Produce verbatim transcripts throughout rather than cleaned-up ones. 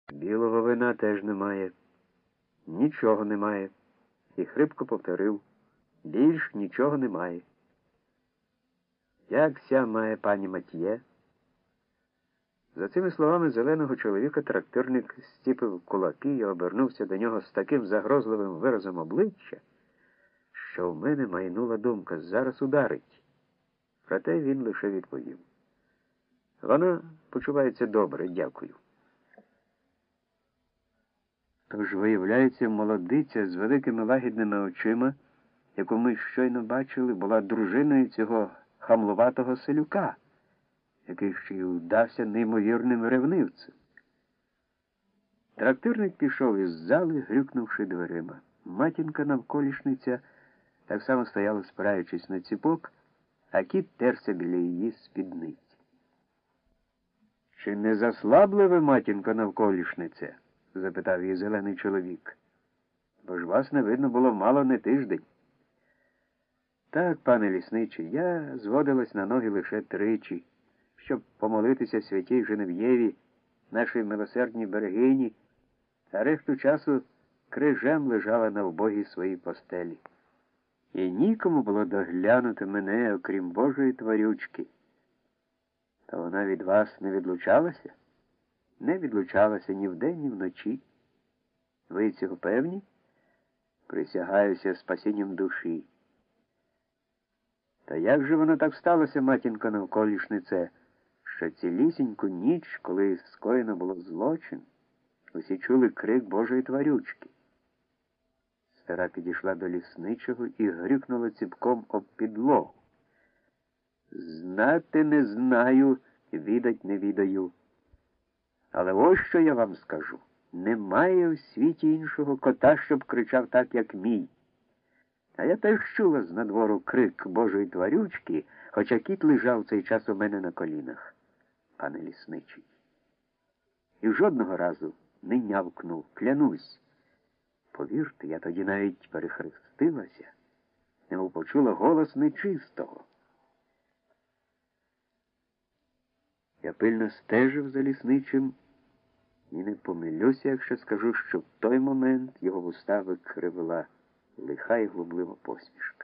Білого вина теж немає. Нічого немає. І хрипко повторив. Більш нічого немає. Як ся має пані Матьє? За цими словами зеленого чоловіка трактирник стіпив кулаки і обернувся до нього з таким загрозливим виразом обличчя, що в мене майнула думка, зараз ударить. Проте він лише відповів. Вона почувається добре, дякую. Тож, виявляється, молодиця з великими лагідними очима, яку ми щойно бачили, була дружиною цього хамлуватого селюка, який ще й удався неймовірним ревнивцем. Трактирник пішов із зали, грюкнувши дверима. Матінка навколішниця так само стояла, спираючись на ціпок, а кіт терся біля її спідниць. «Чи не заслабли ви, матінко навколішниця?» – запитав її зелений чоловік. «Бо ж вас не видно було мало не тиждень». «Так, пане лісничий, я зводилась на ноги лише тричі, щоб помолитися святій Женев'єві, нашій милосердній берегині, а решту часу крижем лежала на вбогій своїй постелі. І нікому було доглянути мене, окрім Божої тварючки. Та вона від вас не відлучалася? Не відлучалася ні вдень, ні вночі. Ви цього певні? Присягаюся спасінням душі. Та як же воно так сталося, матінко навколішнице, що цілісіньку ніч, коли скоєно було злочин, усі чули крик Божої тварючки? Стара підійшла до лісничого і грюкнула ціпком об підлогу. Знати не знаю, відать не відаю. Але ось що я вам скажу. Немає в світі іншого кота, щоб кричав так, як мій. А я теж чула з надвору крик Божої тварючки, хоча кіт лежав цей час у мене на колінах, пане лісничий. І жодного разу не нявкнув, клянусь. Повірте, я тоді навіть перехрестилася, немов почула голос нечистого. Я пильно стежив за лісничим і не помилюся, якщо скажу, що в той момент його вуста викривила лиха і глублива посмішка.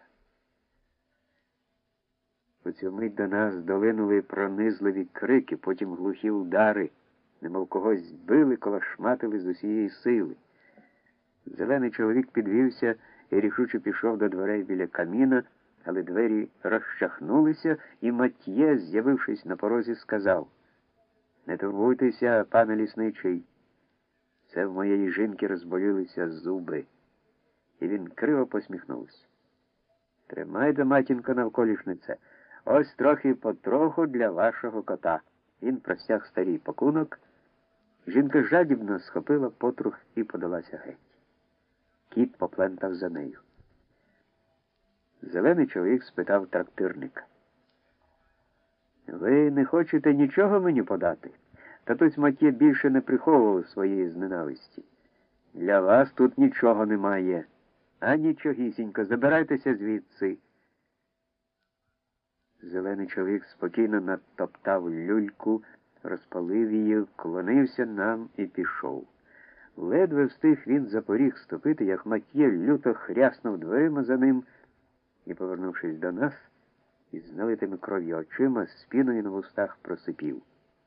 У цю мить до нас долинули пронизливі крики, потім глухі удари, немов когось били, колошматили з усієї сили. Зелений чоловік підвівся і рішуче пішов до дверей біля каміна, але двері розчахнулися, і Матьє, з'явившись на порозі, сказав: «Не турбуйтеся, пане лісничий, це в моєї жінки розболілися зуби». І він криво посміхнувся. «Тримайте, матінко навколішнице, ось трохи потроху для вашого кота». Він простяг старий пакунок. Жінка жадібно схопила потрух і подалася геть. Кіт поплентав за нею. Зелений чоловік спитав трактирника: «Ви не хочете нічого мені подати?» Татусь Матьє більше не приховував своєї зненависті. «Для вас тут нічого немає. А нічогісінько, забирайтеся звідси». Зелений чоловік спокійно натоптав люльку, розпалив її, вклонився нам і пішов. Ледве встиг він за поріг ступити, як Матьє люто хряснув дверима за ним і, повернувшись до нас, із налитими кров'ю очима, з піною на вустах просипів: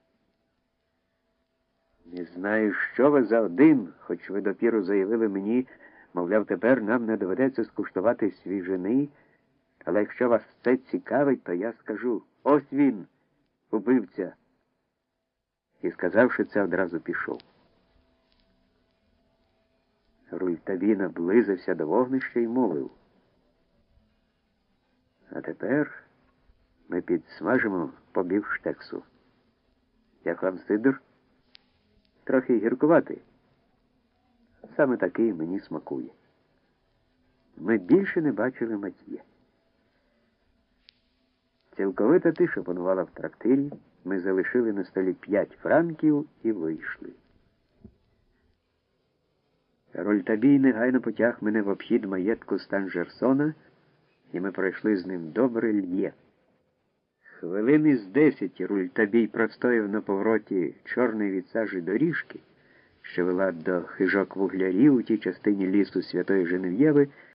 «Не знаю, що ви за один, хоч ви допіру заявили мені, мовляв, тепер нам не доведеться скуштувати свіжини, але якщо вас це цікавить, то я скажу: ось він, убивця». І, сказавши це, одразу пішов. Рультабій наблизився до вогнища і мовив: «А тепер ми підсмажимо по бівштексу. Як вам сидр? Трохи гіркуватий. Саме такий мені смакує». Ми більше не бачили Матьє. Цілковита тиша панувала в трактирі. Ми залишили на столі п'ять франків і вийшли. Рультабій негайно потяг мене в обхід маєтку Станжерсона, і ми пройшли з ним добре льє. Хвилини з десять Рультабій простояв на повороті чорної від сажі доріжки, що вела до хижок вуглярів у тій частині лісу Святої Женев'єви,